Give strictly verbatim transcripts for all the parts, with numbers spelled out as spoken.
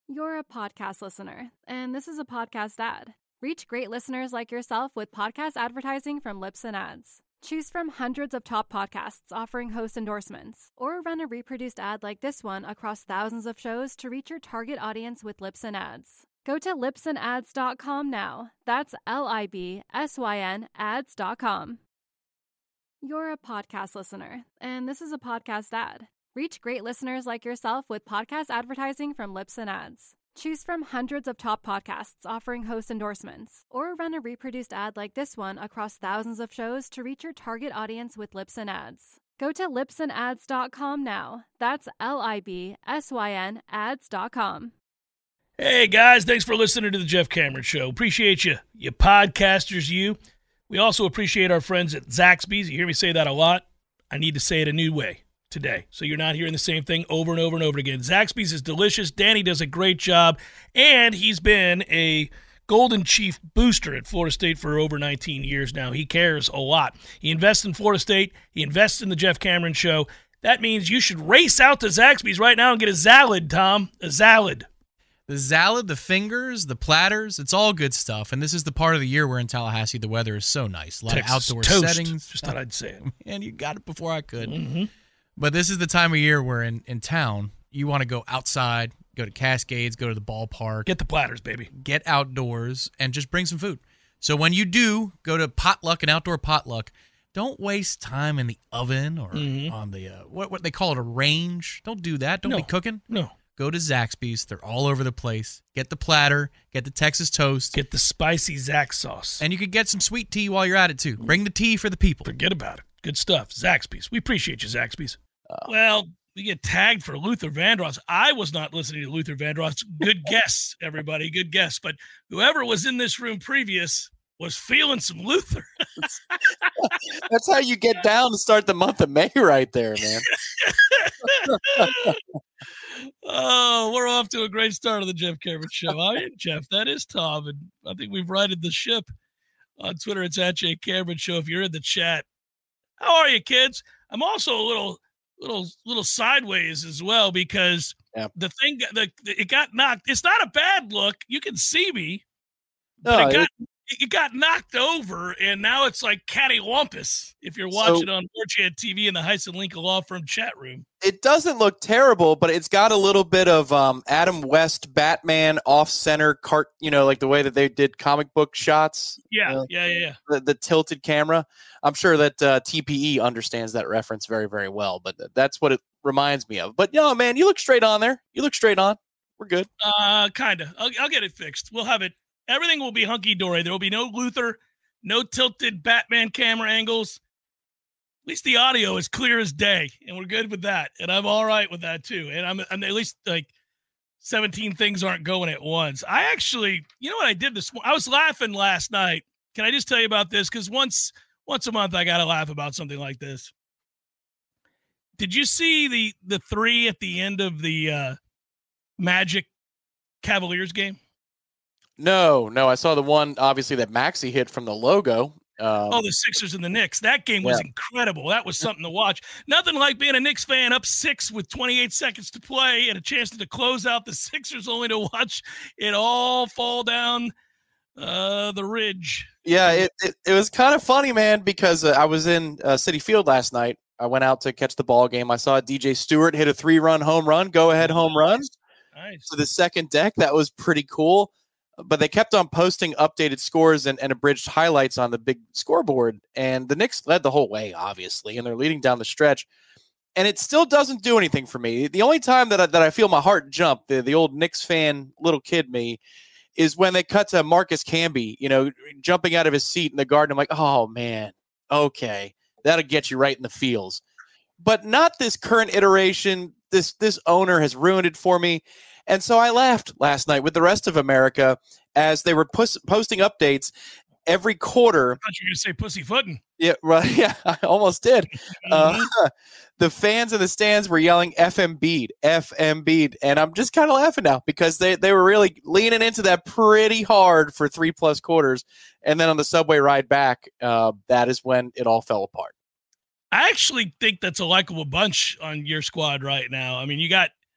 You're a podcast listener, and this is a podcast ad. Reach great listeners like yourself with podcast advertising from Libsyn Ads. Choose from hundreds of top podcasts offering host endorsements, or run a reproduced ad like this one across thousands of shows to reach your target audience with Libsyn Ads. Go to libsyn ads dot com now. That's L I B S Y N ads dot com. You're a podcast listener, and this is a podcast ad. Reach great listeners like yourself with podcast advertising from Libsyn Ads. Choose from hundreds of top podcasts offering host endorsements, or run a reproduced ad like this one across thousands of shows to reach your target audience with Libsyn Ads. Go to libsyn ads dot com now. That's L I B S Y N ads dot com. Hey, guys, thanks for listening to the Jeff Cameron Show. Appreciate you, you podcasters, you. We also appreciate our friends at Zaxby's. You hear me say that a lot. I need to say it a new way today, so you're not hearing the same thing over and over and over again. Zaxby's is delicious. Danny does a great job, and he's been a Golden Chief booster at Florida State for over nineteen years now. He cares a lot. He invests in Florida State. He invests in the Jeff Cameron Show. That means you should race out to Zaxby's right now and get a Zalad, Tom. A Zalad. The Zalad, the fingers, the platters, it's all good stuff. And this is the part of the year where in Tallahassee the weather is so nice. A lot Texas of outdoor toast. settings. Just thought I'd say it. Man, you got it before I could. Mm-hmm. But this is the time of year where in, in town, you want to go outside, go to Cascades, go to the ballpark. Get the platters, baby. Get outdoors, and just bring some food. So when you do go to potluck, an outdoor potluck, don't waste time in the oven or mm-hmm. on the, uh, what, what they call it, a range. Don't do that. Don't no. be cooking. No. Go to Zaxby's. They're all over the place. Get the platter. Get the Texas toast. Get the spicy Zax sauce. And you could get some sweet tea while you're at it, too. Bring the tea for the people. Forget about it. Good stuff. Zaxby's. We appreciate you, Zaxby's. Uh, well, we get tagged for Luther Vandross. I was not listening to Luther Vandross. Good guess, everybody. Good guess. But whoever was in this room previous was feeling some Luther. That's how you get down to start the month of May right there, man. Oh, we're off to a great start of the Jeff Cameron Show. I am Jeff. That is Tom. And I think we've righted the ship. On Twitter, it's at J Cameron Show. If you're in the chat, how are you, kids? I'm also a little, little, little sideways as well because yep. the thing, the it got knocked. It's not a bad look. You can see me, but no, it got it, it got knocked over, and now it's like cattywampus. If you're watching so, on four chan T V in the Heisen Lincoln Law Firm chat room, it doesn't look terrible, but it's got a little bit of um, Adam West Batman off-center cart. You know, like the way that they did comic book shots. Yeah, you know, yeah, yeah, yeah. The, the tilted camera. I'm sure that uh, T P E understands that reference very, very well, but that's what it reminds me of. But, no, man, you look straight on there. You look straight on. We're good. Uh, kind of. I'll, I'll get it fixed. We'll have it. Everything will be hunky-dory. There will be no Luther, no tilted Batman camera angles. At least the audio is clear as day, and we're good with that. And I'm all right with that, too. And I'm, I'm at least, like, seventeen things aren't going at once. I actually, you know what I did this morning? I was laughing last night. Can I just tell you about this? Because once once a month I got to laugh about something like this. Did you see the the three at the end of the uh, Magic Cavaliers game? No, no. I saw the one, obviously, that Maxey hit from the logo. Um, oh, the Sixers and the Knicks. That game was yeah. incredible. That was something to watch. Nothing like being a Knicks fan up six with twenty-eight seconds to play and a chance to close out the Sixers, only to watch it all fall down uh, the ridge. Yeah, it, it, it was kind of funny, man, because uh, I was in uh, Citi Field last night. I went out to catch the ball game. I saw D J Stewart hit a three-run home run, go-ahead home run. Nice. To the second deck. That was pretty cool. But they kept on posting updated scores and, and abridged highlights on the big scoreboard. And the Knicks led the whole way, obviously, and they're leading down the stretch. And it still doesn't do anything for me. The only time that I, that I feel my heart jump, the, the old Knicks fan, little kid me, is when they cut to Marcus Camby, you know, jumping out of his seat in the garden. I'm like, oh, man, okay, that'll get you right in the feels. But not this current iteration. This this owner has ruined it for me. And so I laughed last night with the rest of America as they were pus- posting updates every quarter. I thought you were going to say pussyfooting. Yeah, right. Yeah, I almost did. uh, the fans in the stands were yelling F Embiid, F Embiid. And I'm just kind of laughing now because they, they were really leaning into that pretty hard for three plus quarters. And then on the subway ride back, uh, that is when it all fell apart. I actually think that's a likable bunch on your squad right now. I mean, you got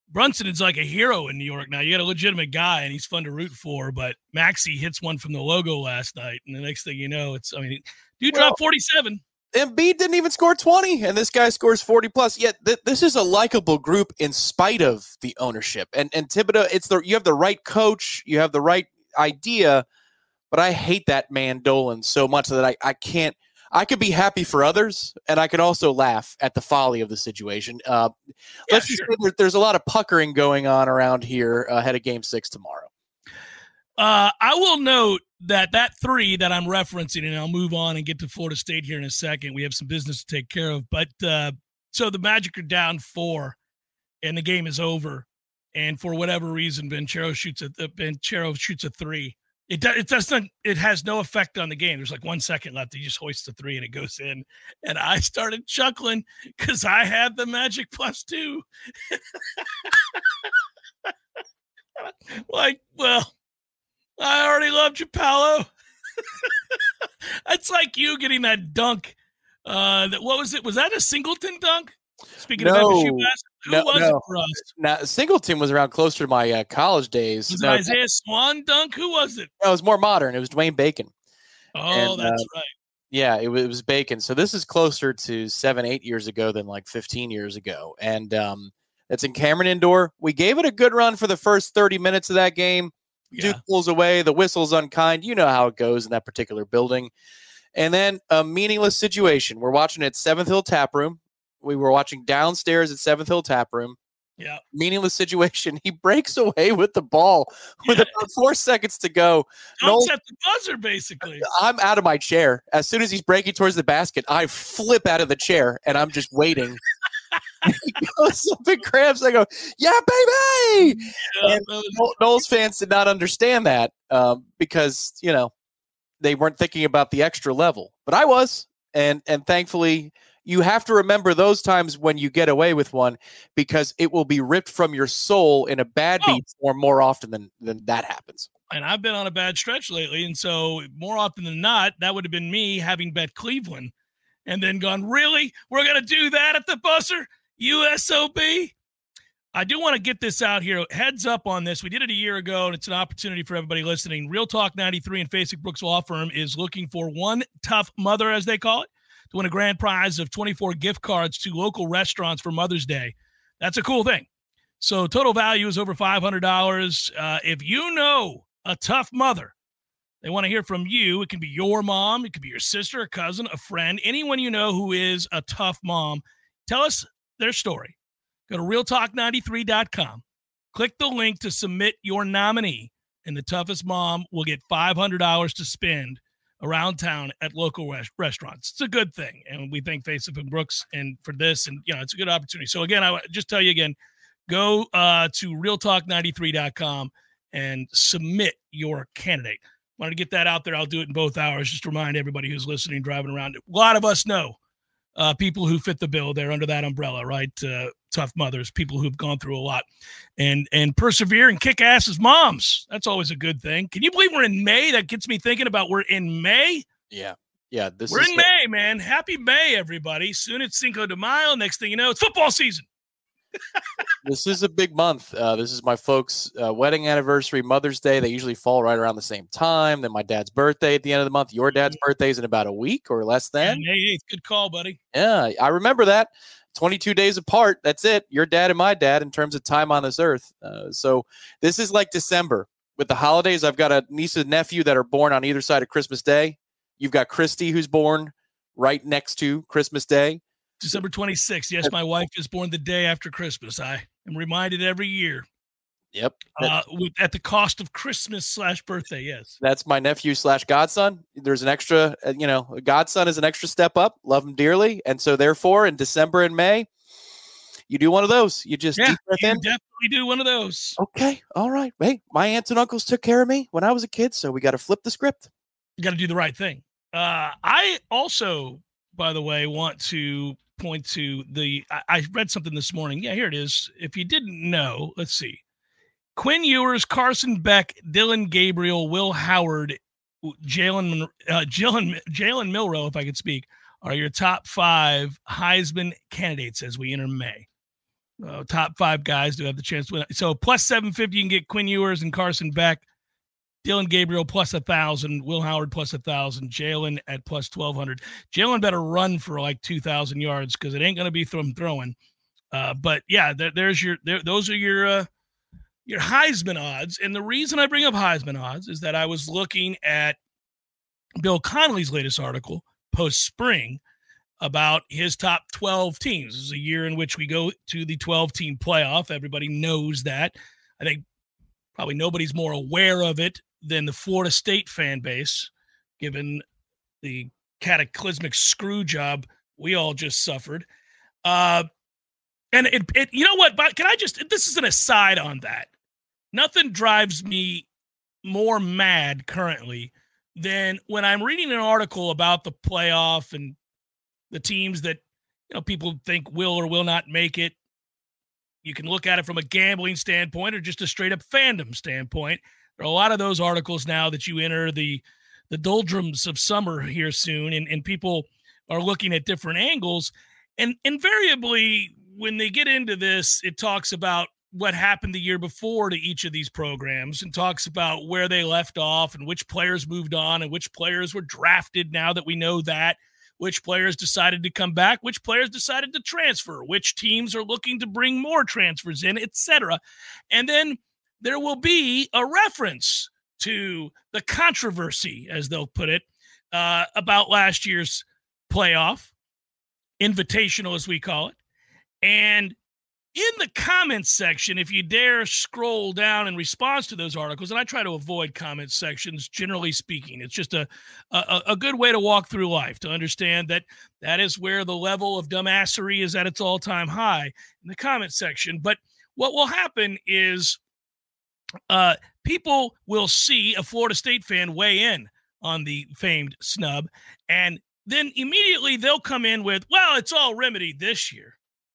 Brunson is like a hero in New York now. You got a legitimate guy, and he's fun to root for. But Maxey hits one from the logo last night, and the next thing you know, it's I mean, dude well, dropped forty-seven. Embiid didn't even score twenty, and this guy scores forty plus. Yet th- this is a likable group in spite of the ownership. And and Thibodeau, it's the you have the right coach, you have the right idea, but I hate that man Dolan so much that I I can't. I could be happy for others, and I could also laugh at the folly of the situation. Uh, yeah, let's just sure. say there, there's a lot of puckering going on around here ahead of Game Six tomorrow. Uh, I will note that that three that I'm referencing, and I'll move on and get to Florida State here in a second. We have some business to take care of, but uh, so the Magic are down four, and the game is over. And for whatever reason, Banchero shoots a Banchero shoots a three. It does, it doesn't. It has no effect on the game. There's like one second left. He just hoists the three and it goes in. And I started chuckling because I had the Magic plus two. Like, well, I already loved you, Paolo. It's like you getting that dunk. Uh, that what was it? Was that a Singleton dunk? Speaking no, of F S U basketball, who no, was no. it for us? Now Singleton was around closer to my uh, college days. Was no, it Isaiah Swan dunk? Who was it? No, it was more modern. It was Dwayne Bacon. Oh, and, that's uh, right. Yeah, it was, it was Bacon. So this is closer to seven, eight years ago than like fifteen years ago. And um, it's in Cameron Indoor. We gave it a good run for the first thirty minutes of that game. Yeah. Duke pulls away. The whistle's unkind. You know how it goes in that particular building. And then a meaningless situation. We're watching at Seventh Hill Tap Room. We were watching downstairs at Seventh Hill Tap Room. Yeah. Meaningless situation. He breaks away with the ball with Yeah. about four seconds to go. Dunks Knowles- at the buzzer, basically. I'm out of my chair. As soon as he's breaking towards the basket, I flip out of the chair and I'm just waiting. He goes up and grabs. I go, yeah, baby. Yeah, And that was- Kno- Knowles fans did not understand that um, because, you know, they weren't thinking about the extra level. But I was. And and thankfully, you have to remember those times when you get away with one because it will be ripped from your soul in a bad Oh. beat form more often than, than that happens. and I've been on a bad stretch lately. And so more often than not, that would have been me having bet Cleveland and then gone, really? We're going to do that at the buzzer? U S O B? I do want to get this out here. Heads up on this. We did it a year ago, and it's an opportunity for everybody listening. Real Talk ninety-three and Facek Brooks Law Firm is looking for one tough mother, as they call it, to win a grand prize of twenty-four gift cards to local restaurants for Mother's Day. That's a cool thing. So total value is over five hundred dollars. Uh, if you know a tough mother, they want to hear from you. It can be your mom. It could be your sister, a cousin, a friend, anyone you know who is a tough mom. Tell us their story. Go to real talk ninety-three dot com. Click the link to submit your nominee, and the toughest mom will get five hundred dollars to spend around town at local res- restaurants. It's a good thing, and we thank Facek and Brooks and for this, and you know it's a good opportunity. So again, I just tell you again, go uh, to real talk ninety-three dot com and submit your candidate. Wanted to get that out there. I'll do it in both hours. Just to remind everybody who's listening, driving around. A lot of us know uh, people who fit the bill. They're under that umbrella, right? Uh, tough mothers, people who've gone through a lot and and persevere and kick ass as moms. That's always a good thing. Can you believe we're in May? That gets me thinking about we're in May. Yeah. Yeah. This We're is in May, man. Happy May, everybody. Soon it's Cinco de Mayo. Next thing you know, it's football season. This is a big month. Uh, this is my folks' uh, wedding anniversary, Mother's Day. They usually fall right around the same time. Then my dad's birthday at the end of the month. Your dad's birthday is in about a week or less than. May eighth. Good call, buddy. Yeah, I remember that. twenty-two days apart. That's it. Your dad and my dad in terms of time on this earth. Uh, so this is like December. With the holidays, I've got a niece and nephew that are born on either side of Christmas Day. You've got Christy, who's born right next to Christmas Day. December twenty-sixth. Yes, my wife is born the day after Christmas. I am reminded every year. Yep. Uh, with, at the cost of Christmas slash birthday, yes. That's my nephew slash godson. There's an extra, uh, you know, a godson is an extra step up. Love him dearly. And so therefore in December and May, you do one of those. You just Yeah, deep breath you in. definitely do one of those. Okay. All right. Hey, my aunts and uncles took care of me when I was a kid. So we got to flip the script. You got to do the right thing. Uh, I also, by the way, want to point to the, I, I read something this morning. Yeah, here it is. If you didn't know, let's see. Quinn Ewers, Carson Beck, Dylan Gabriel, Will Howard, Jalen uh, Jalen Jalen Milroe, if I could speak, are your top five Heisman candidates as we enter May. uh, top five guys to have the chance to win. So plus seven fifty, you can get Quinn Ewers and Carson Beck. Dylan Gabriel plus a thousand, Will Howard plus a thousand, Jalen at plus twelve hundred. Jalen better run for like two thousand yards because it ain't going to be from throwing. Uh, but yeah, there, there's your there, those are your uh, your Heisman odds. And the reason I bring up Heisman odds is that I was looking at Bill Connolly's latest article post spring about his top twelve teams. This is a year in which we go to the twelve team playoff. Everybody knows that. I think probably nobody's more aware of it than the Florida State fan base, given the cataclysmic screw job we all just suffered. Uh, and it, it, you know what, but can I just, this is an aside on that. Nothing drives me more mad currently than when I'm reading an article about the playoff and the teams that, you know, people think will or will not make it. You can look at it from a gambling standpoint or just a straight up fandom standpoint. There are a lot of those articles now that you enter the the doldrums of summer here soon, and, and people are looking at different angles. And invariably, when they get into this, it talks about what happened the year before to each of these programs and talks about where they left off and which players moved on and which players were drafted now that we know that, which players decided to come back, which players decided to transfer, which teams are looking to bring more transfers in, et cetera. And then there will be a reference to the controversy, as they'll put it, uh, about last year's playoff, invitational as we call it. And in the comments section, if you dare scroll down in response to those articles, and I try to avoid comment sections, generally speaking, it's just a, a, a good way to walk through life, to understand that that is where the level of dumbassery is at its all-time high, in the comment section. But what will happen is uh, people will see a Florida State fan weigh in on the famed snub, and then immediately they'll come in with, well, it's all remedied this year.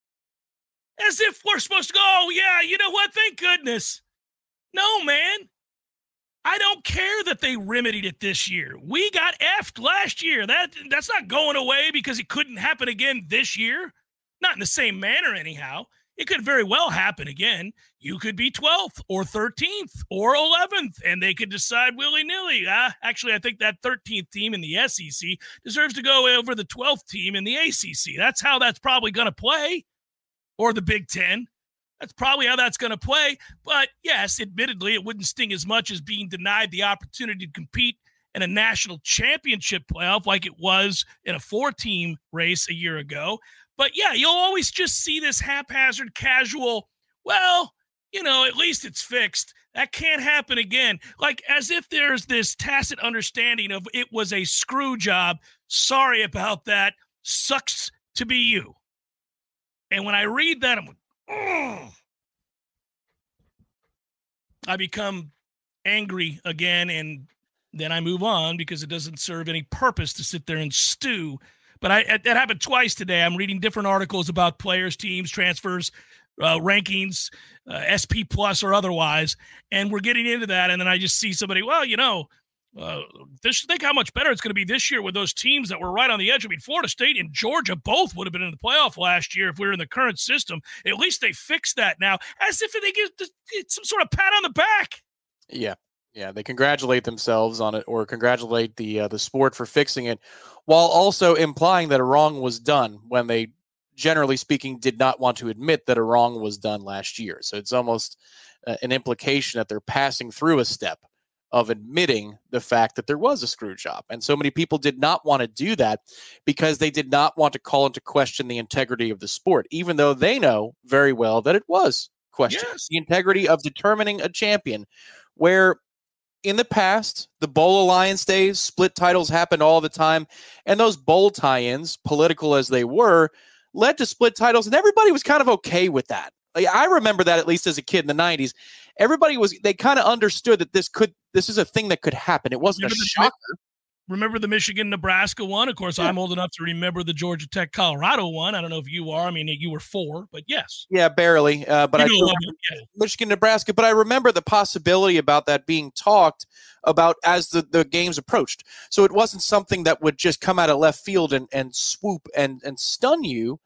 As if we're supposed to go, oh, yeah, you know what? Thank goodness. No, man. I don't care that they remedied it this year. We got effed last year. That That's not going away because it couldn't happen again this year. Not in the same manner, anyhow. It could very well happen again. You could be twelfth or thirteenth or eleventh, and they could decide willy-nilly. Uh, actually, I think that thirteenth team in the S E C deserves to go over the twelfth team in the A C C. That's how that's probably going to play. Or the Big Ten. That's probably how that's going to play. But yes, admittedly, it wouldn't sting as much as being denied the opportunity to compete in a national championship playoff like it was in a four-team race a year ago. But yeah, you'll always just see this haphazard, casual, well, you know, at least it's fixed. That can't happen again. Like as if there's this tacit understanding of it was a screw job. Sorry about that. Sucks to be you. And when I read that, I'm like, oh. I become angry again, and then I move on because it doesn't serve any purpose to sit there and stew. But I that happened twice today. I'm reading different articles about players, teams, transfers, uh, rankings, uh, S P plus or otherwise, and we're getting into that. And then I just see somebody, well, you know, Uh, this, think how much better it's going to be this year with those teams that were right on the edge. I mean, Florida State and Georgia both would have been in the playoff last year if we were in the current system. At least they fixed that now, as if they get some sort of pat on the back. Yeah, yeah, they congratulate themselves on it, or congratulate the uh, the sport for fixing it, while also implying that a wrong was done when they, generally speaking, did not want to admit that a wrong was done last year. So it's almost uh, an implication that they're passing through a step of admitting the fact that there was a screw job. And so many people did not want to do that because they did not want to call into question the integrity of the sport, even though they know very well that it was questioned. Yes. The integrity of determining a champion, where in the past, the Bowl Alliance days, split titles happened all the time, and those bowl tie-ins, political as they were, led to split titles, and everybody was kind of okay with that. Like, I remember that, at least as a kid in the nineties. Everybody was, they kind of understood that this could, this is a thing that could happen. It wasn't remember a the, shocker. Remember the Michigan-Nebraska one? Of course, yeah. I'm old enough to remember the Georgia Tech-Colorado one. I don't know if you are. I mean, you were four, but yes. Yeah, barely. Uh, but you I know, remember yeah. Michigan-Nebraska. But I remember the possibility about that being talked about as the, the games approached. So it wasn't something that would just come out of left field and, and swoop and, and stun you.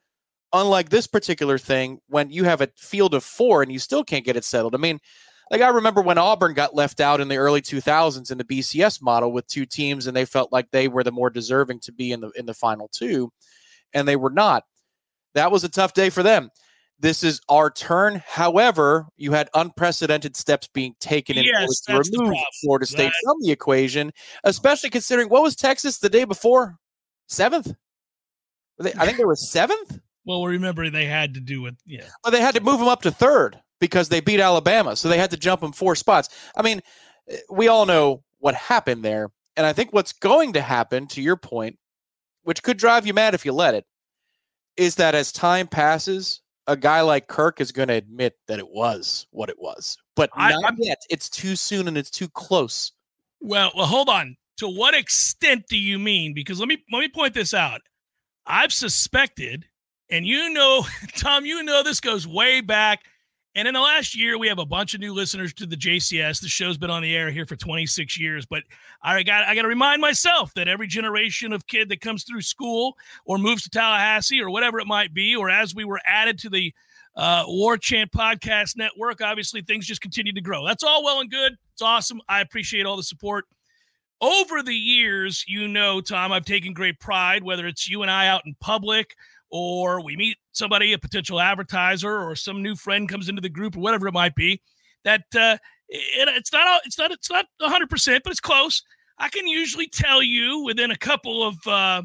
Unlike this particular thing, when you have a field of four and you still can't get it settled. I mean, like I remember when Auburn got left out in the early two thousands in the B C S model with two teams, and they felt like they were the more deserving to be in the in the final two, and they were not. That was a tough day for them. This is our turn. However, you had unprecedented steps being taken in yes, order to remove Florida State that. from the equation, especially considering what was Texas the day before? Seventh? They, I think they were seventh. Well, remember they had to do it. Yeah, but they had to move them up to third because they beat Alabama, so they had to jump them four spots. I mean, we all know what happened there, and I think what's going to happen, to your point, which could drive you mad if you let it, is that as time passes, a guy like Kirk is going to admit that it was what it was, but I, not I'm, yet. It's too soon and it's too close. Well, well, hold on. To what extent do you mean? Because let me let me point this out. I've suspected, and you know, Tom, you know this goes way back. And in the last year, we have a bunch of new listeners to the J C S. The show's been on the air here for twenty-six years. But I got I got to remind myself that every generation of kid that comes through school or moves to Tallahassee or whatever it might be, or as we were added to the uh, War Chant Podcast Network, obviously things just continue to grow. That's all well and good. It's awesome. I appreciate all the support. Over the years, you know, Tom, I've taken great pride, whether it's you and I out in public, or we meet somebody, a potential advertiser, or some new friend comes into the group, or whatever it might be, that uh, it, it's not it's not it's not one hundred percent, but it's close. I can usually tell you within a couple of uh,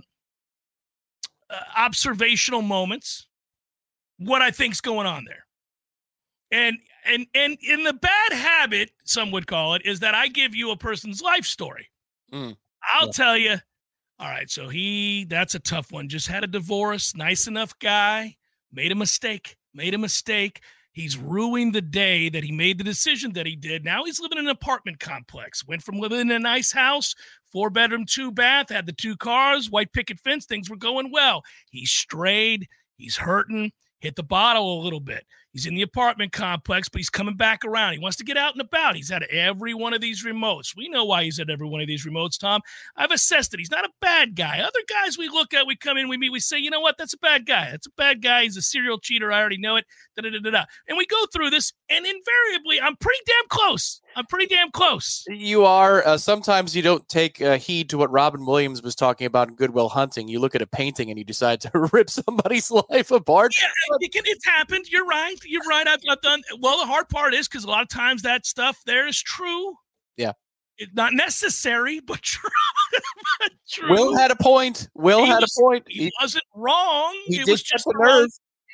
uh, observational moments what I think's going on there. And and and in the bad habit, some would call it, is that I give you a person's life story. Mm. I'll yeah. tell you. All right, so he, that's a tough one. Just had a divorce, nice enough guy, made a mistake, made a mistake. He's ruined the day that he made the decision that he did. Now he's living in an apartment complex. Went from living in a nice house, four bedroom, two bath, had the two cars, white picket fence, things were going well. He strayed, he's hurting, hit the bottle a little bit. He's in the apartment complex, but he's coming back around. He wants to get out and about. He's at every one of these remotes. We know why he's at every one of these remotes, Tom. I've assessed it. He's not a bad guy. Other guys we look at, we come in, we meet, we say, you know what? That's a bad guy. That's a bad guy. He's a serial cheater. I already know it. Da-da-da-da-da. And we go through this, and invariably, I'm pretty damn close. I'm pretty damn close. You are. Uh, sometimes you don't take uh, heed to what Robin Williams was talking about in Good Will Hunting. You look at a painting and you decide to rip somebody's life apart. Yeah, it can, it's happened. You're right. You're right. I've, I've done. Well, the hard part is because a lot of times that stuff there is true. Yeah. It's not necessary, but true. but true. Will had a point. Will he had was, a point. He, he wasn't wrong. He it did was just a nerve.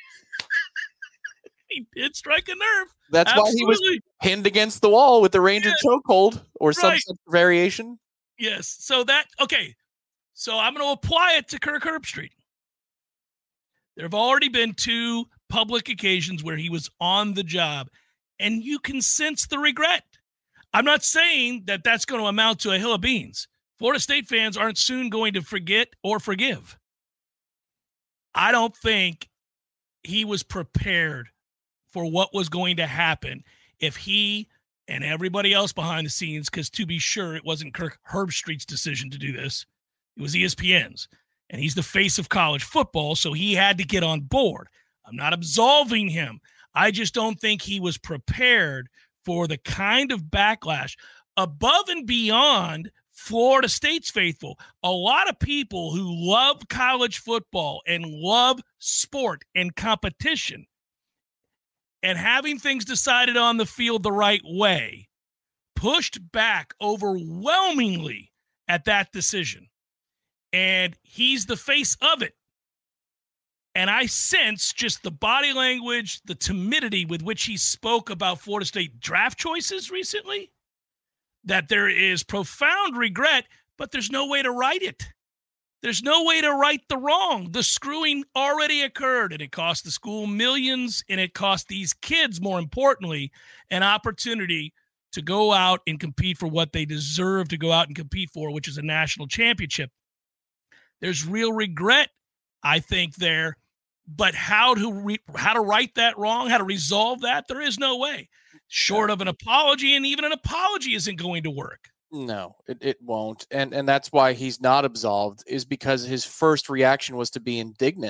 He did strike a nerve. That's Absolutely. why he was pinned against the wall with the Ranger yeah. chokehold or some right. such variation. Yes. So that, okay. So I'm going to apply it to Kirk Herbstreit. There have already been two public occasions where he was on the job, and you can sense the regret. I'm not saying that that's going to amount to a hill of beans. Florida State fans aren't soon going to forget or forgive. I don't think he was prepared for what was going to happen if he and everybody else behind the scenes, because to be sure, it wasn't Kirk Herbstreit's decision to do this. It was E S P N's. And he's the face of college football, so he had to get on board. I'm not absolving him. I just don't think he was prepared for the kind of backlash above and beyond Florida State's faithful. A lot of people who love college football and love sport and competition and having things decided on the field the right way pushed back overwhelmingly at that decision. And he's the face of it. And I sense just the body language, the timidity with which he spoke about Florida State draft choices recently, that there is profound regret, but there's no way to right it. There's no way to right the wrong. The screwing already occurred, and it cost the school millions, and it cost these kids, more importantly, an opportunity to go out and compete for what they deserve to go out and compete for, which is a national championship. There's real regret, I think, there. But how to re- how to right that wrong, how to resolve that, there is no way. Short of an apology, and even an apology isn't going to work. No, it, it won't. And and that's why he's not absolved, is because his first reaction was to be indignant.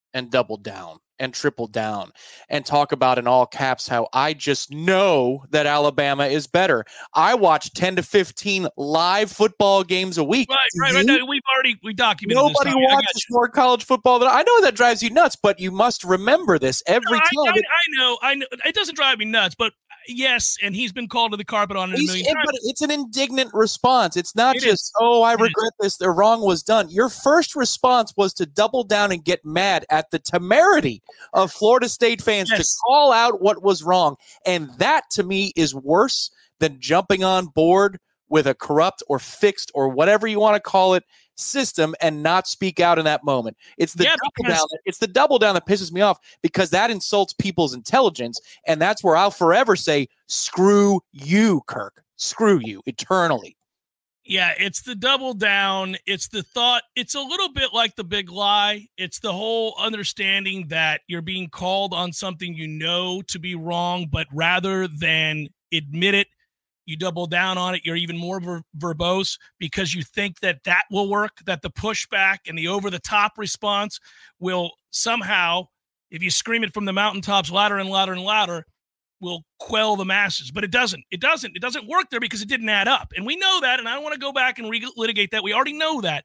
and double down and triple down and talk about in all caps how I just know that Alabama is better. I watch ten to fifteen live football games a week. Right, right, right. No, we've already we documented Nobody this. Nobody watches more college football than I know. That drives you nuts, but you must remember this every no, I, time. I, I know, I know. It doesn't drive me nuts, but yes, and he's been called to the carpet on it a million it, times. But it's an indignant response. It's not it just, is. oh, I it regret is. this. The wrong was done. Your first response was to double down and get mad at the temerity of Florida State fans yes. to call out what was wrong. And that, to me, is worse than jumping on board with a corrupt or fixed or whatever you want to call it system and not speak out in that moment. It's the yeah, double because- down. It's the double down that pisses me off because that insults people's intelligence, and that's where I'll forever say, "Screw you, Kirk. Screw you eternally." Yeah, it's the double down. It's the thought. It's a little bit like the big lie. It's the whole understanding that you're being called on something you know to be wrong, but rather than admit it, you double down on it. You're even more ver- verbose because you think that that will work, that the pushback and the over-the-top response will somehow, if you scream it from the mountaintops louder and louder and louder, will quell the masses. But it doesn't. It doesn't. It doesn't work there because it didn't add up. And we know that, and I don't want to go back and relitigate that. We already know that.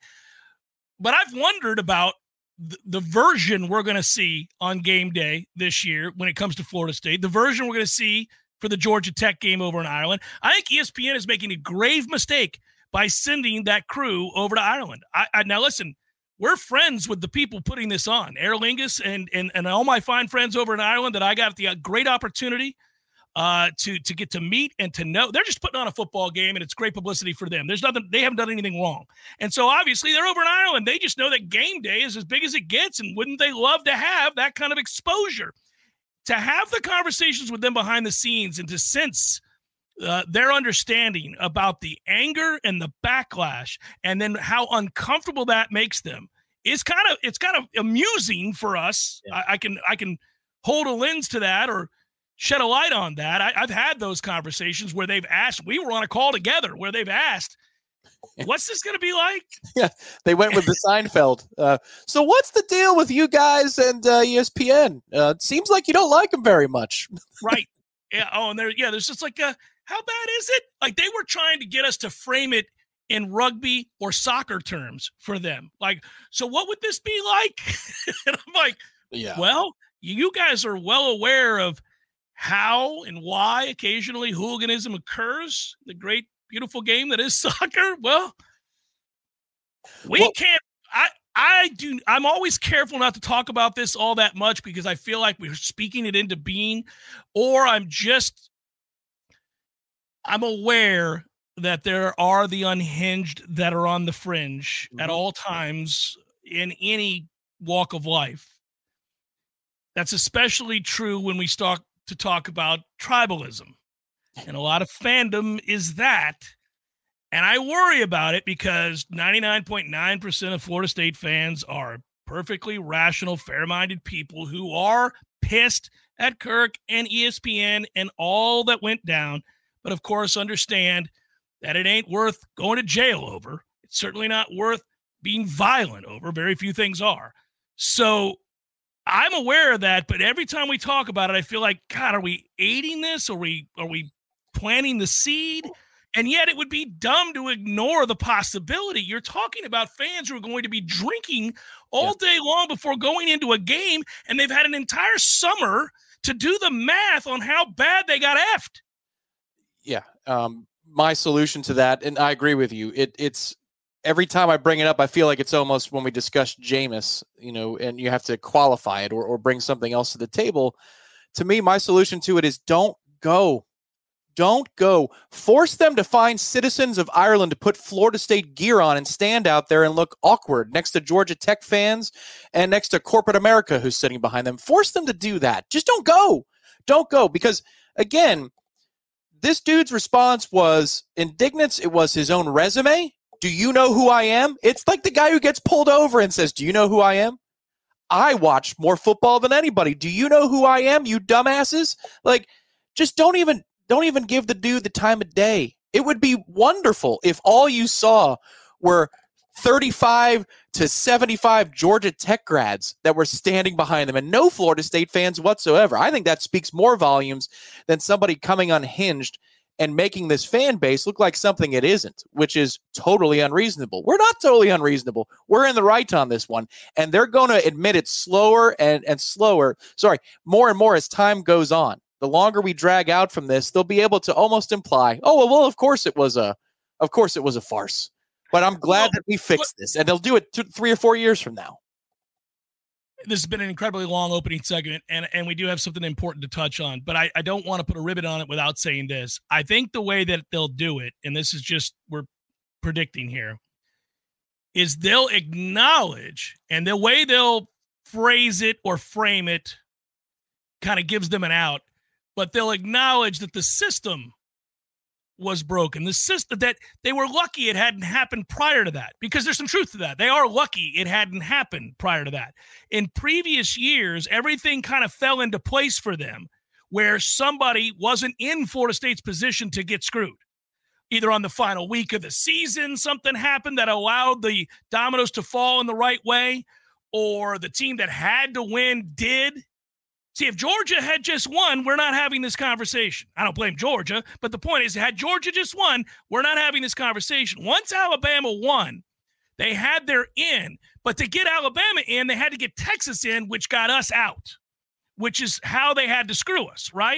But I've wondered about the, the version we're going to see on game day this year when it comes to Florida State, the version we're going to see for the Georgia Tech game over in Ireland. I think E S P N is making a grave mistake by sending that crew over to Ireland. I, I now listen, we're friends with the people putting this on, Aer Lingus and and and all my fine friends over in Ireland that I got the great opportunity uh, to to get to meet and to know. They're just putting on a football game, and it's great publicity for them. There's nothing, they haven't done anything wrong, and so obviously they're over in Ireland. They just know that game day is as big as it gets, and wouldn't they love to have that kind of exposure? To have the conversations with them behind the scenes and to sense uh, their understanding about the anger and the backlash and then how uncomfortable that makes them is kind of, it's kind of amusing for us. Yeah. I, I can, I can hold a lens to that or shed a light on that. I, I've had those conversations where they've asked, we were on a call together where they've asked, what's this going to be like? Yeah, they went with the Seinfeld. Uh, so what's the deal with you guys and uh, E S P N? Uh, it seems like you don't like them very much. Right. Yeah. Oh, and there, yeah, there's just like, a, how bad is it? Like they were trying to get us to frame it in rugby or soccer terms for them. Like, so what would this be like? And I'm like, yeah. Well, you guys are well aware of how and why occasionally hooliganism occurs. The great, beautiful game that is soccer. Well, we well, can't, I, I do, I'm always careful not to talk about this all that much because I feel like we're speaking it into being, or I'm just, I'm aware that there are the unhinged that are on the fringe mm-hmm. at all times in any walk of life. That's especially true when we start to talk about tribalism. And a lot of fandom is that. And I worry about it because ninety-nine point nine percent of Florida State fans are perfectly rational, fair-minded people who are pissed at Kirk and E S P N and all that went down. But, of course, understand that it ain't worth going to jail over. It's certainly not worth being violent over. Very few things are. So I'm aware of that, but every time we talk about it, I feel like, God, are we aiding this? Are we, are we planting the seed? And yet it would be dumb to ignore the possibility. You're talking about fans who are going to be drinking all yeah. day long before going into a game, and they've had an entire summer to do the math on how bad they got effed. Yeah. Um, my solution to that, and I agree with you, it, it's every time I bring it up, I feel like it's almost when we discuss Jameis, you know, and you have to qualify it or, or bring something else to the table. To me, my solution to it is don't go. Don't go. Force them to find citizens of Ireland to put Florida State gear on and stand out there and look awkward next to Georgia Tech fans and next to corporate America who's sitting behind them. Force them to do that. Just don't go. Don't go. Because, again, this dude's response was indignance. It was his own resume. Do you know who I am? It's like the guy who gets pulled over and says, do you know who I am? I watch more football than anybody. Do you know who I am, you dumbasses? Like, just don't even don't even give the dude the time of day. It would be wonderful if all you saw were thirty-five to seventy-five Georgia Tech grads that were standing behind them and no Florida State fans whatsoever. I think that speaks more volumes than somebody coming unhinged and making this fan base look like something it isn't, which is totally unreasonable. We're not totally unreasonable. We're in the right on this one, and they're going to admit it slower and, and slower. Sorry, more and more as time goes on. The longer we drag out from this, they'll be able to almost imply, oh, well, well of course it was a, of course it was a farce. But I'm glad well, that we fixed this, and they'll do it two, three or four years from now. This has been an incredibly long opening segment, and, and we do have something important to touch on, but I, I don't want to put a ribbon on it without saying this. I think the way that they'll do it, and this is just, we're predicting here, is they'll acknowledge, and the way they'll phrase it or frame it kind of gives them an out, but they'll acknowledge that the system was broken. The system that they were lucky it hadn't happened prior to that, because there's some truth to that. They are lucky it hadn't happened prior to that. In previous years, everything kind of fell into place for them where somebody wasn't in Florida State's position to get screwed. Either on the final week of the season, something happened that allowed the dominoes to fall in the right way, or the team that had to win did. See, if Georgia had just won, we're not having this conversation. I don't blame Georgia, but the point is, had Georgia just won, we're not having this conversation. Once Alabama won, they had their in, but to get Alabama in, they had to get Texas in, which got us out, which is how they had to screw us, right?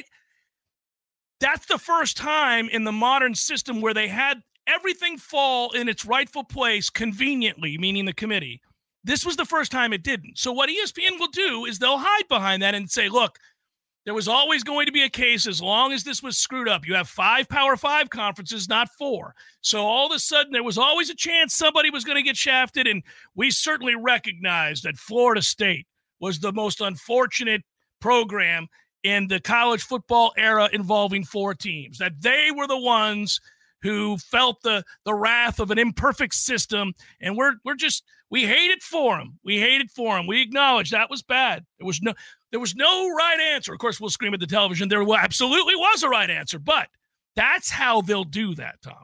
That's the first time in the modern system where they had everything fall in its rightful place conveniently, meaning the committee. This was the first time it didn't. So what E S P N will do is they'll hide behind that and say, look, there was always going to be a case as long as this was screwed up. You have five Power Five conferences, not four. So all of a sudden there was always a chance somebody was going to get shafted, and we certainly recognize that Florida State was the most unfortunate program in the college football era involving four teams, that they were the ones who felt the the wrath of an imperfect system, and we're we're just we hate it for them. We hate it for them. We acknowledge that was bad. There was no there was no right answer. Of course, we'll scream at the television. There absolutely was a right answer, but that's how they'll do that, Tom.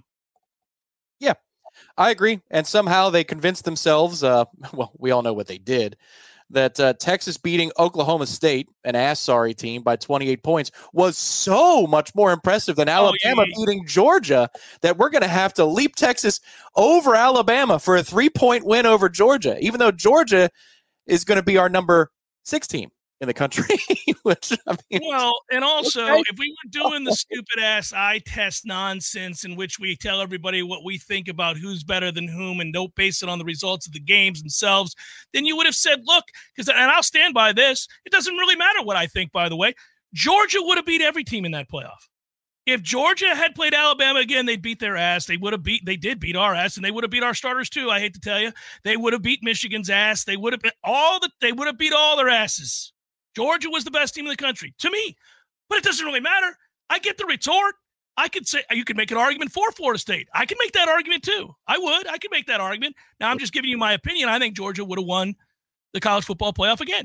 Yeah, I agree. And somehow they convinced themselves. Uh, well, we all know what they did. That uh, Texas beating Oklahoma State, an ass-sorry team, by twenty-eight points was so much more impressive than Alabama oh, yeah, yeah. beating Georgia that we're going to have to leap Texas over Alabama for a three-point win over Georgia, even though Georgia is going to be our number six team in the country. Which, I mean, well, and also, okay. if we were doing the stupid-ass eye test nonsense in which we tell everybody what we think about who's better than whom and don't base it on the results of the games themselves, then you would have said, look, because, and I'll stand by this, it doesn't really matter what I think, by the way. Georgia would have beat every team in that playoff. If Georgia had played Alabama again, they'd beat their ass. They would have beat, they did beat our ass, and they would have beat our starters too, I hate to tell you. They would have beat Michigan's ass. They would have been all the, they would have beat all their asses. Georgia was the best team in the country, to me. But it doesn't really matter. I get the retort. I could say, you could make an argument for Florida State. I can make that argument too. I would. I could make that argument. Now, I'm just giving you my opinion. I think Georgia would have won the college football playoff again.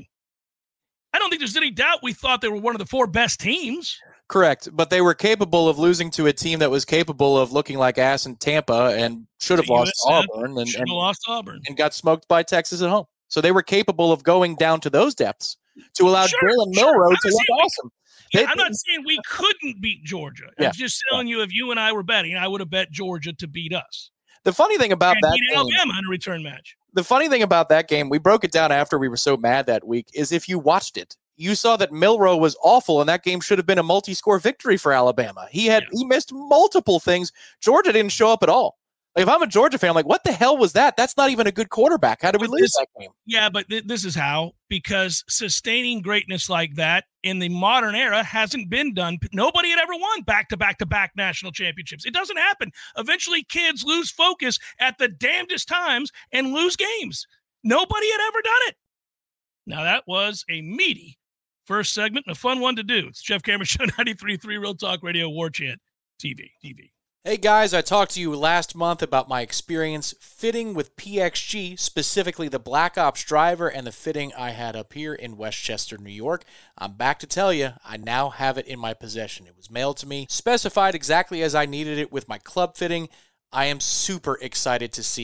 I don't think there's any doubt we thought they were one of the four best teams. Correct, but they were capable of losing to a team that was capable of looking like ass in Tampa and should have lost to Auburn and, and, lost Auburn and got smoked by Texas at home. So they were capable of going down to those depths to allow sure, Jalen Milroe sure. to look awesome. Yeah, they, I'm not saying we couldn't beat Georgia. I'm yeah, just telling yeah. you, if you and I were betting, I would have bet Georgia to beat us. The funny thing about and that beat game, Alabama in a return match. The funny thing about that game, we broke it down after we were so mad that week, is if you watched it, you saw that Milroe was awful, and that game should have been a multi-score victory for Alabama. He had yeah. he missed multiple things. Georgia didn't show up at all. Like, if I'm a Georgia fan, I'm like, what the hell was that? That's not even a good quarterback. How did we but lose this, that game? Yeah, but th- this is how. Because sustaining greatness like that in the modern era hasn't been done. Nobody had ever won back-to-back-to-back national championships. It doesn't happen. Eventually, kids lose focus at the damnedest times and lose games. Nobody had ever done it. Now, that was a meaty first segment and a fun one to do. It's Jeff Cameron Show, ninety-three point three Real Talk Radio, War Chant, T V, T V. Hey guys, I talked to you last month about my experience fitting with P X G, specifically the Black Ops driver and the fitting I had up here in Westchester, New York. I'm back to tell you, I now have it in my possession. It was mailed to me, specified exactly as I needed it with my club fitting. I am super excited to see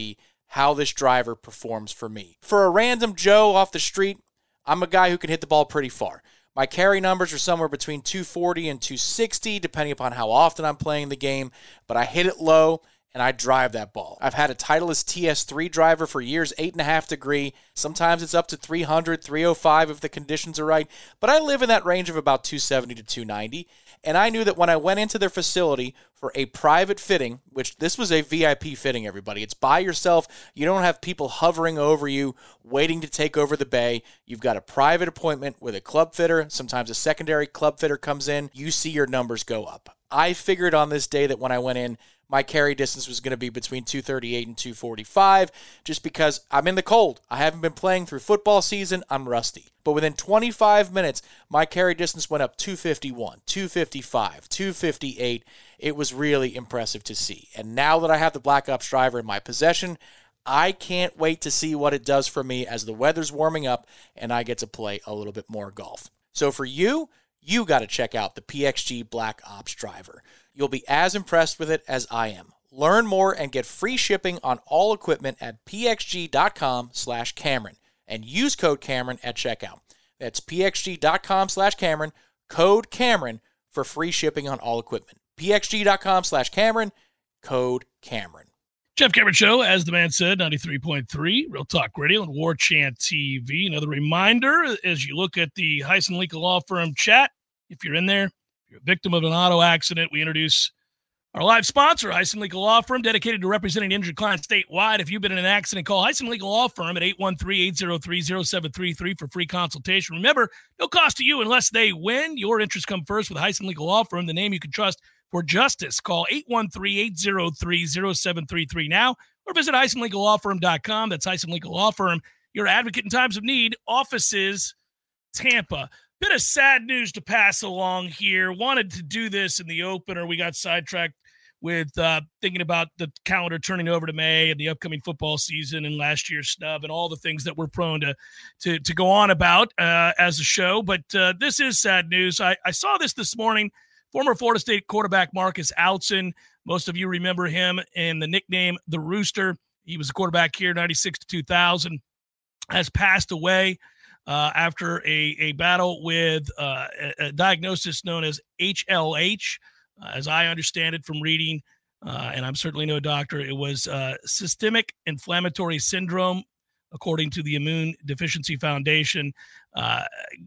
how this driver performs for me. For a random Joe off the street, I'm a guy who can hit the ball pretty far. My carry numbers are somewhere between two forty and two sixty, depending upon how often I'm playing the game, but I hit it low and I drive that ball. I've had a Titleist T S three driver for years, eight and a half degree. Sometimes it's up to three hundred, three oh five if the conditions are right, but I live in that range of about two seventy to two ninety. And I knew that when I went into their facility for a private fitting, which this was a V I P fitting, everybody. It's by yourself. You don't have people hovering over you, waiting to take over the bay. You've got a private appointment with a club fitter. Sometimes a secondary club fitter comes in. You see your numbers go up. I figured on this day that when I went in, my carry distance was going to be between two thirty-eight and two forty-five, just because I'm in the cold. I haven't been playing through football season. I'm rusty. But within twenty-five minutes, my carry distance went up two fifty-one, two fifty-five, two fifty-eight. It was really impressive to see. And now that I have the Black Ops driver in my possession, I can't wait to see what it does for me as the weather's warming up and I get to play a little bit more golf. So for you, you got to check out the P X G Black Ops driver. You'll be as impressed with it as I am. Learn more and get free shipping on all equipment at pxg.com slash Cameron and use code Cameron at checkout. That's pxg.com slash Cameron, code Cameron for free shipping on all equipment. pxg.com slash Cameron, code Cameron. Jeff Cameron Show, as the man said, ninety-three point three, Real Talk Radio and War Chant T V. Another reminder, as you look at the Heisen Legal Law Firm chat, if you're in there, if you're a victim of an auto accident, we introduce our live sponsor, Heisen Legal Law Firm, dedicated to representing injured clients statewide. If you've been in an accident, call Heisen Legal Law Firm at eight one three, eight oh three, oh seven three three for free consultation. Remember, no cost to you unless they win. Your interests come first with Heisen Legal Law Firm, the name you can trust for justice. Call eight one three, eight oh three, oh seven three three now or visit Heisen Legal Law Firm dot com. That's Heisen Legal Law Firm, your advocate in times of need. Offices, Tampa. Bit of sad news to pass along here. Wanted to do this in the opener. We got sidetracked with uh, thinking about the calendar turning over to May and the upcoming football season and last year's snub and all the things that we're prone to to, to go on about uh, as a show. But uh, this is sad news. I, I saw this this morning. Former Florida State quarterback Marcus Outzen, most of you remember him in the nickname The Rooster. He was a quarterback here, ninety-six to two thousand, has passed away uh, after a, a battle with uh, a, a diagnosis known as H L H. Uh, as I understand it from reading, uh, and I'm certainly no doctor, it was uh, systemic inflammatory syndrome, according to the Immune Deficiency Foundation. Uh,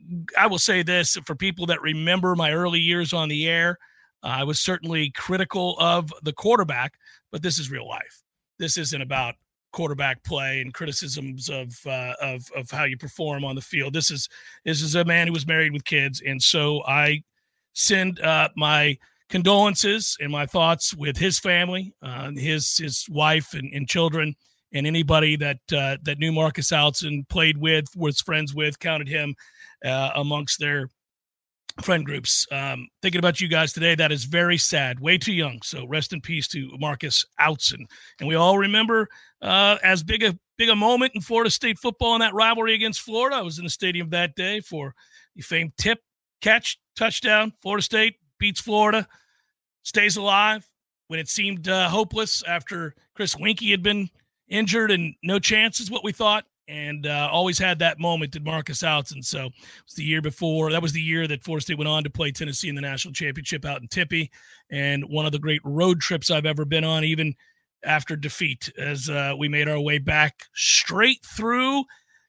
I will say this, for people that remember my early years on the air, uh, I was certainly critical of the quarterback, but this is real life. This isn't about quarterback play and criticisms of uh, of of how you perform on the field. This is this is a man who was married with kids, and so I send uh, my condolences and my thoughts with his family, uh, his his wife and, and children, and anybody that uh, that knew Marcus Outzen, played with, was friends with, counted him uh, amongst their friend groups. Um, thinking about you guys today, that is very sad. Way too young. So rest in peace to Marcus Outzen. And we all remember uh, as big a big a moment in Florida State football in that rivalry against Florida. I was in the stadium that day for the famed tip, catch, touchdown. Florida State beats Florida, stays alive when it seemed uh, hopeless after Chris Winkie had been injured and no chance is what we thought, and uh, always had that moment at Marcus Outzen. So it was the year before. That was the year that Florida State went on to play Tennessee in the national championship out in Tempe, and one of the great road trips I've ever been on, even after defeat, as uh, we made our way back straight through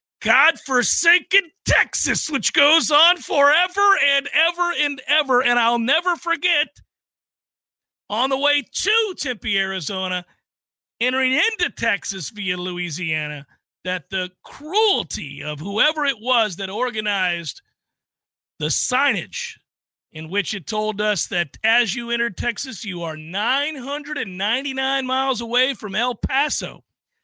godforsaken Texas, which goes on forever and ever and ever. And I'll never forget, on the way to Tempe, Arizona, entering into Texas via Louisiana, that the cruelty of whoever it was that organized the signage in which it told us that as you entered Texas, you are nine hundred ninety-nine miles away from El Paso,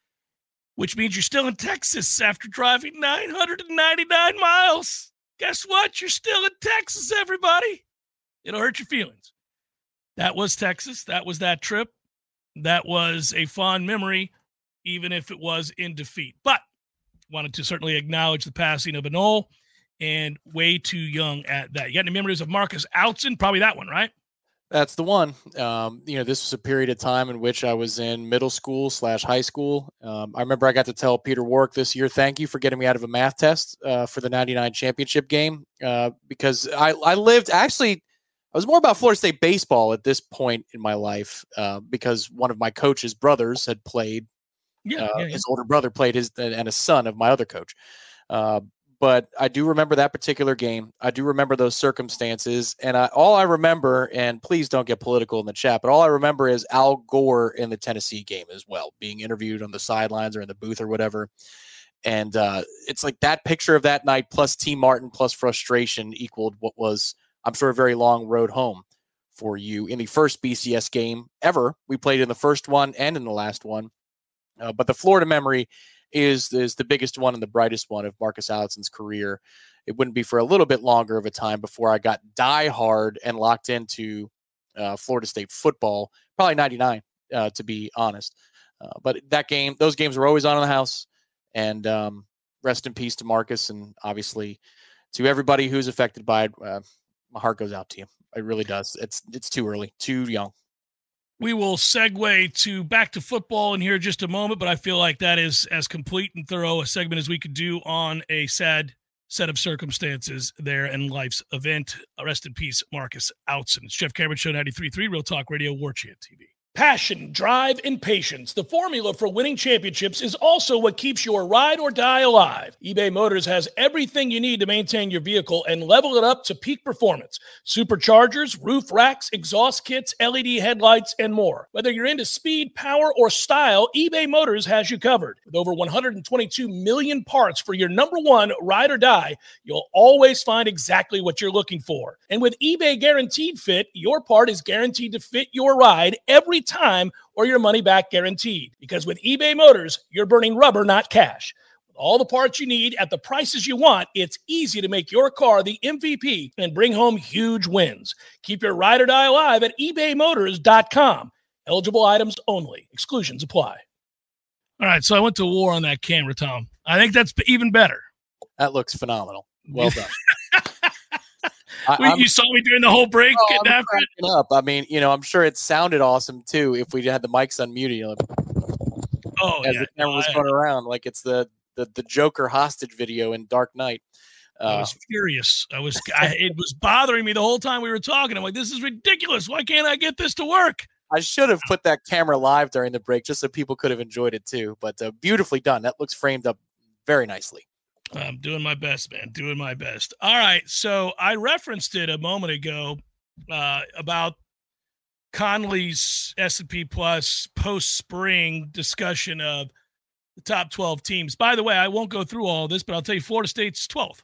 which means you're still in Texas after driving nine hundred ninety-nine miles. Guess what? You're still in Texas, everybody. It'll hurt your feelings. That was Texas. That was that trip. That was a fond memory, even if it was in defeat. But wanted to certainly acknowledge the passing of Anole, and way too young at that. You got any memories of Marcus Outzen? Probably that one, right? That's the one. Um, you know, this was a period of time in which I was in middle school slash high school. Um, I remember I got to tell Peter Warwick this year, thank you for getting me out of a math test uh, for the ninety-nine championship game, uh, because I, I lived actually, I was more about Florida State baseball at this point in my life uh, because one of my coach's brothers had played. Yeah, uh, yeah, yeah. His older brother played his and a son of my other coach. Uh, But I do remember that particular game. I do remember those circumstances. And I, all I remember, and please don't get political in the chat, but all I remember is Al Gore in the Tennessee game as well, being interviewed on the sidelines or in the booth or whatever. And uh, it's like that picture of that night plus T. Martin plus frustration equaled what was, I'm sure, a very long road home for you in the first B C S game ever. We played in the first one and in the last one. Uh, but the Florida memory is is the biggest one and the brightest one of Marcus Allison's career. It wouldn't be for a little bit longer of a time before I got diehard and locked into uh, Florida State football, probably ninety-nine, uh, to be honest. Uh, but that game, those games were always on in the house. And um, rest in peace to Marcus, and obviously to everybody who's affected by it. Uh, my heart goes out to you. It really does. It's it's too early, too young. We will segue to back to football in here just a moment, but I feel like that is as complete and thorough a segment as we could do on a sad set of circumstances there in life's event. Rest in peace, Marcus Outson. It's Jeff Cameron Show, ninety-three point three, Real Talk Radio, War Chant T V. Passion, drive, and patience. The formula for winning championships is also what keeps your ride or die alive. eBay Motors has everything you need to maintain your vehicle and level it up to peak performance. Superchargers, roof racks, exhaust kits, L E D headlights, and more. Whether you're into speed, power, or style, eBay Motors has you covered. With over one hundred twenty-two million parts for your number one ride or die, you'll always find exactly what you're looking for. And with eBay Guaranteed Fit, your part is guaranteed to fit your ride every time or your money back guaranteed. Because with eBay Motors, you're burning rubber, not cash. With all the parts you need at the prices you want, it's easy to make your car the M V P and bring home huge wins. Keep your ride or die alive at ebay motors dot com. Eligible items only. Exclusions apply. All right, so I went to war on that camera, Tom. I think that's even better. That looks phenomenal. Well done. I, you saw me during the whole break oh, getting I'm after it. Up. I mean, you know, I'm sure it sounded awesome too if we had the mics unmuted. You know, oh, as yeah. the camera no, was I, going around, like it's the, the the Joker hostage video in Dark Knight. Uh, I was furious. I was. I, it was bothering me the whole time we were talking. I'm like, this is ridiculous. Why can't I get this to work? I should have put that camera live during the break just so people could have enjoyed it too. But uh, beautifully done. That looks framed up very nicely. I'm doing my best, man. Doing my best. All right. So I referenced it a moment ago uh, about Conley's S and P Plus post-spring discussion of the top twelve teams. By the way, I won't go through all of this, but I'll tell you Florida State's twelfth.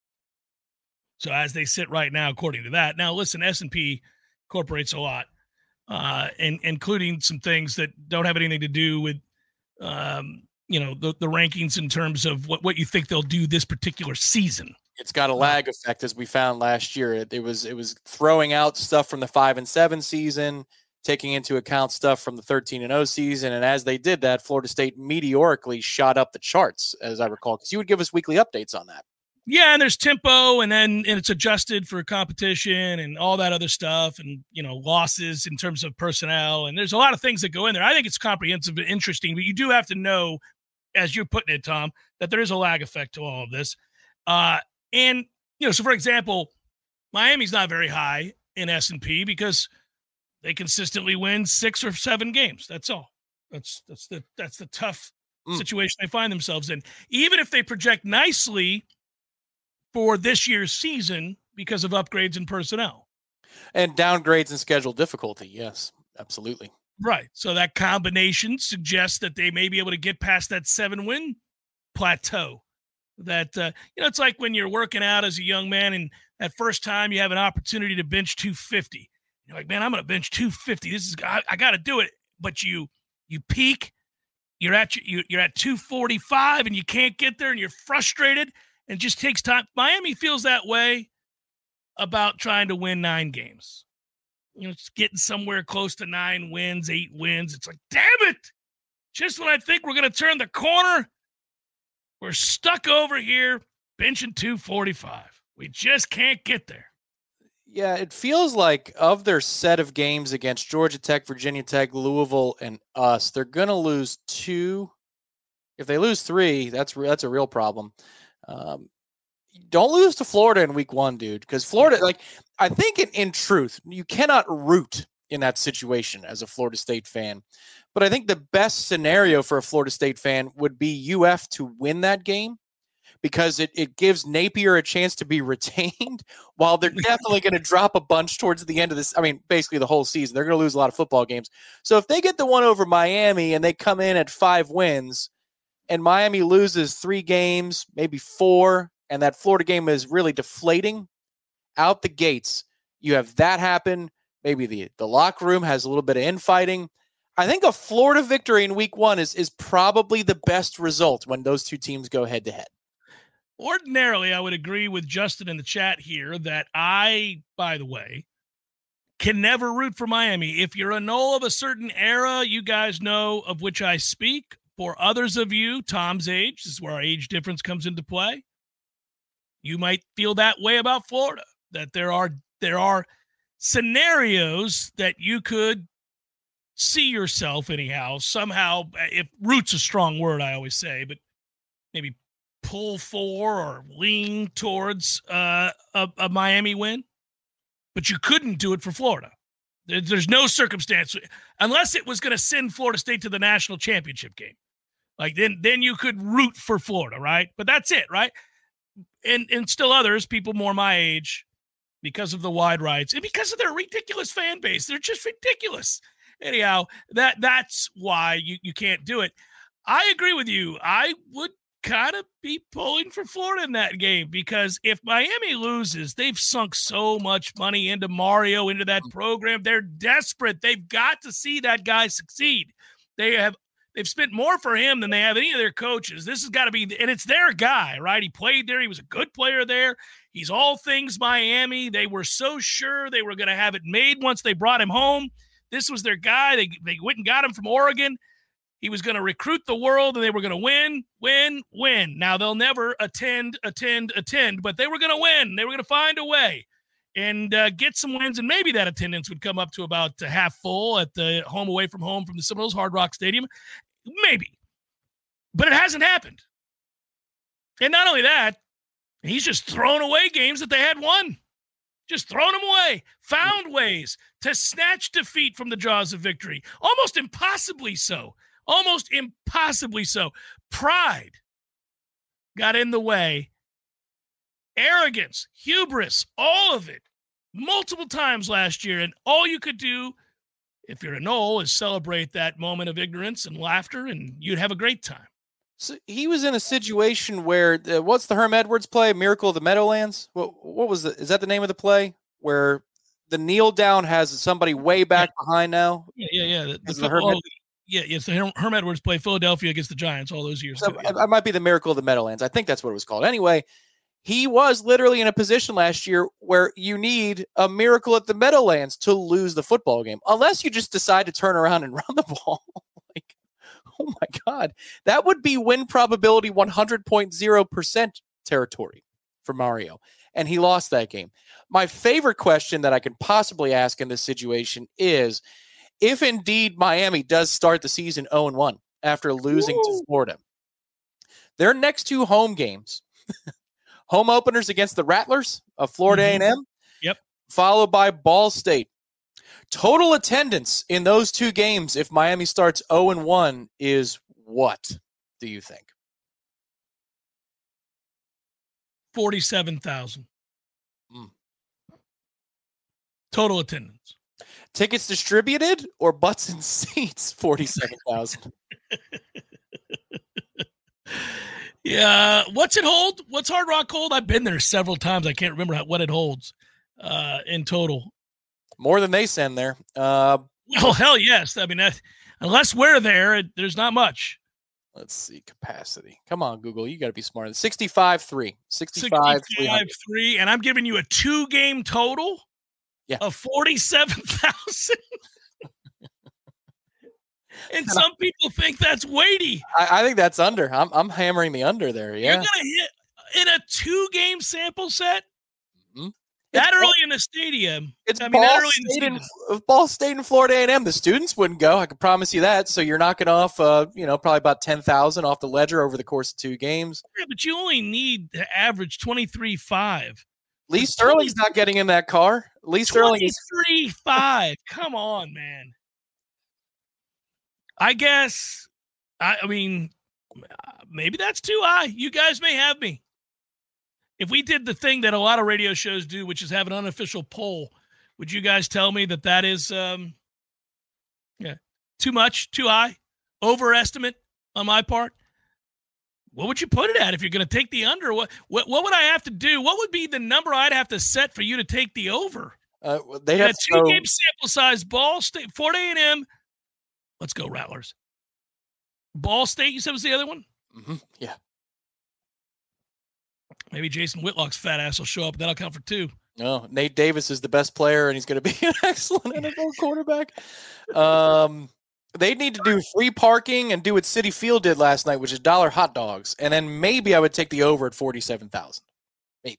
So as they sit right now, according to that. Now, listen, S and P incorporates a lot, uh, and including some things that don't have anything to do with um, – you know, the, the rankings in terms of what, what you think they'll do this particular season. It's got a lag effect, as we found last year. It, it was it was throwing out stuff from the five and seven season, taking into account stuff from the thirteen and oh season. And as they did that, Florida State meteorically shot up the charts, as I recall, because you would give us weekly updates on that. Yeah, and there's tempo, and then and it's adjusted for competition and all that other stuff, and you know, losses in terms of personnel, and there's a lot of things that go in there. I think it's comprehensive and interesting, but you do have to know, as you're putting it, Tom, that there is a lag effect to all of this. Uh, and, you know, so for example, Miami's not very high in S and P because they consistently win six or seven games. That's all. That's that's the that's the tough mm. situation they find themselves in. Even if they project nicely for this year's season because of upgrades in personnel. And downgrades in schedule difficulty. Yes, absolutely. Right. So that combination suggests that they may be able to get past that seven-win plateau. That, uh, you know, it's like when you're working out as a young man and that first time you have an opportunity to bench two fifty. You're like, man, I'm going to bench two fifty. This is, I, I got to do it. But you you peak, you're at you, you're at two forty-five and you can't get there and you're frustrated and it just takes time. Miami feels that way about trying to win nine games. You know, it's getting somewhere close to nine wins, eight wins. It's like, damn it. Just when I think we're going to turn the corner, we're stuck over here benching two forty-five. We just can't get there. Yeah, it feels like of their set of games against Georgia Tech, Virginia Tech, Louisville, and us, they're going to lose two. If they lose three, that's that's a real problem. Um, don't lose to Florida in week one, dude, because Florida, like, I think in, in truth, you cannot root in that situation as a Florida State fan. But I think the best scenario for a Florida State fan would be U F to win that game, because it, it gives Napier a chance to be retained while they're definitely going to drop a bunch towards the end of this. I mean, basically the whole season. They're going to lose a lot of football games. So if they get the one over Miami and they come in at five wins and Miami loses three games, maybe four, and that Florida game is really deflating out the gates, you have that happen. Maybe the, the locker room has a little bit of infighting. I think a Florida victory in week one is, is probably the best result when those two teams go head to head. Ordinarily, I would agree with Justin in the chat here that I, by the way, can never root for Miami. If you're a Nole of a certain era, you guys know of which I speak. For others of you, Tom's age, this is where our age difference comes into play, you might feel that way about Florida, that there are there are scenarios that you could see yourself anyhow, somehow, if root's a strong word, I always say, but maybe pull for or lean towards uh, a, a Miami win, but you couldn't do it for Florida. There, there's no circumstance, unless it was going to send Florida State to the national championship game. Like then, then you could root for Florida, right? But that's it, right? And and still others, people more my age, because of the wide rights and because of their ridiculous fan base, they're just ridiculous. Anyhow, that that's why you, you can't do it. I agree with you. I would kind of be pulling for Florida in that game, because if Miami loses, they've sunk so much money into Mario, into that program. They're desperate. They've got to see that guy succeed. They have they've spent more for him than they have any of their coaches. This has got to be, and it's their guy, right? He played there. He was a good player there. He's all things Miami. They were so sure they were going to have it made once they brought him home. This was their guy. They they went and got him from Oregon. He was going to recruit the world, and they were going to win, win, win. Now, they'll never attend, attend, attend, but they were going to win. They were going to find a way and uh, get some wins, and maybe that attendance would come up to about uh, half full at the home away from home from the Seminoles, Hard Rock Stadium. Maybe. But it hasn't happened. And not only that, he's just thrown away games that they had won. Just thrown them away. Found ways to snatch defeat from the jaws of victory. Almost impossibly so. Almost impossibly so. Pride got in the way. Arrogance, hubris, all of it, multiple times last year. And all you could do, if you're a Nole, is celebrate that moment of ignorance and laughter, and you'd have a great time. So he was in a situation where, uh, what's the Herm Edwards play? Miracle of the Meadowlands? What, what was it? Is that the name of the play? Where the kneel down has somebody way back yeah. behind now? Yeah, yeah, yeah. The, the, the Herm oh, yeah, yes. The Herm Edwards play Philadelphia against the Giants all those years. So ago, yeah. I, I might be the Miracle of the Meadowlands. I think that's what it was called. Anyway, he was literally in a position last year where you need a miracle at the Meadowlands to lose the football game, unless you just decide to turn around and run the ball. Like, oh my God, that would be win probability one hundred point zero percent territory for Mario. And he lost that game. My favorite question that I can possibly ask in this situation is, if indeed Miami does start the season oh and one after losing Woo. to Florida, their next two home games, home openers against the Rattlers of Florida mm-hmm. A and M, yep, followed by Ball State. Total attendance in those two games, if Miami starts oh and one, is what, do you think? forty-seven thousand. Mm. Total attendance. Tickets distributed or butts and seats? forty-seven thousand. Yeah. What's it hold? What's Hard Rock hold? I've been there several times. I can't remember how, what it holds uh, in total. More than they send there. Uh, well, hell yes. I mean, that, unless we're there, it, there's not much. Let's see. Capacity. Come on, Google. You got to be smarter. sixty-five three. sixty-five three. And I'm giving you a two-game total yeah. of forty-seven thousand. And some people think that's weighty. I, I think that's under. I'm I'm hammering the under there. Yeah. You're going to hit in a two-game sample set? Mm-hmm. that Ball, early in the stadium. It's I mean, Ball that early State in the and Ball State and Florida A and M. The students wouldn't go. I can promise you that. So you're knocking off, uh, you know, probably about ten thousand off the ledger over the course of two games. Yeah, but you only need to average twenty-three five. Lee Sterling's not getting in that car. Lee Sterling is twenty-three five. Come on, man. I guess. I, I mean, maybe that's too high. You guys may have me. If we did the thing that a lot of radio shows do, which is have an unofficial poll, would you guys tell me that that is um, yeah, too much, too high, overestimate on my part? What would you put it at if you're going to take the under? What, what what would I have to do? What would be the number I'd have to set for you to take the over? Uh, they have two go, game sample size. Ball State, Florida A and M. Let's go Rattlers. Ball State, you said was the other one? Mm-hmm. Yeah. Maybe Jason Whitlock's fat ass will show up. That'll count for two. No, Nate Davis is the best player, and he's going to be an excellent N F L quarterback. Um, they need to do free parking and do what Citi Field did last night, which is dollar hot dogs. And then maybe I would take the over at forty-seven thousand. Maybe.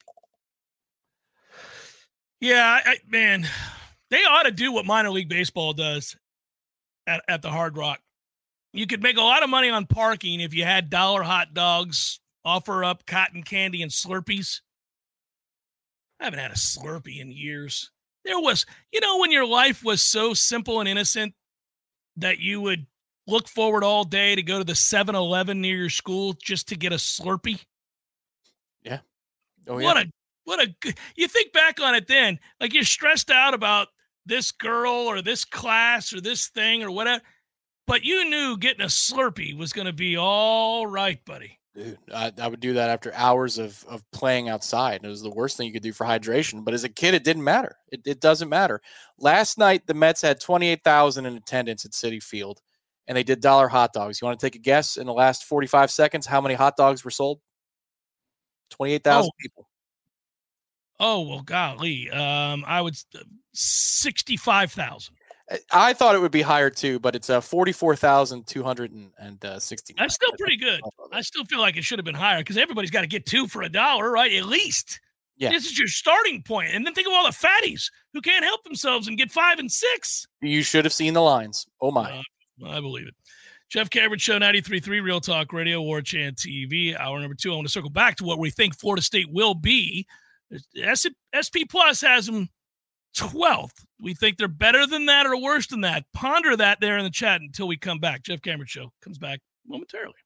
Yeah, I, man, they ought to do what minor league baseball does at, at the Hard Rock. You could make a lot of money on parking if you had dollar hot dogs, offer up cotton candy and Slurpees. I haven't had a Slurpee in years. There was, you know, when your life was so simple and innocent that you would look forward all day to go to the seven eleven near your school just to get a Slurpee. Yeah. Oh, yeah. What a, what a, you think back on it then, like you're stressed out about this girl or this class or this thing or whatever, but you knew getting a Slurpee was going to be all right, buddy. Dude, I, I would do that after hours of, of playing outside. It was the worst thing you could do for hydration. But as a kid, it didn't matter. It, it doesn't matter. Last night, the Mets had twenty-eight thousand in attendance at Citi Field, and they did dollar hot dogs. You want to take a guess in the last forty-five seconds how many hot dogs were sold? twenty-eight thousand oh. people. Oh, well, golly. Um, I would uh, sixty-five thousand. I thought it would be higher too, but it's uh, forty-four thousand two hundred sixty-nine. That's still pretty good. I still feel like it should have been higher because everybody's got to get two for a dollar, right? At least. Yeah. This is your starting point. And then think of all the fatties who can't help themselves and get five and six. You should have seen the lines. Oh, my. Uh, I believe it. Jeff Cameron Show, ninety-three point three Real Talk Radio, War Chant T V. Hour number two. I want to circle back to what we think Florida State will be. S P Plus has them twelfth. We think they're better than that or worse than that. Ponder that there in the chat until we come back. Jeff Cameron Show comes back momentarily.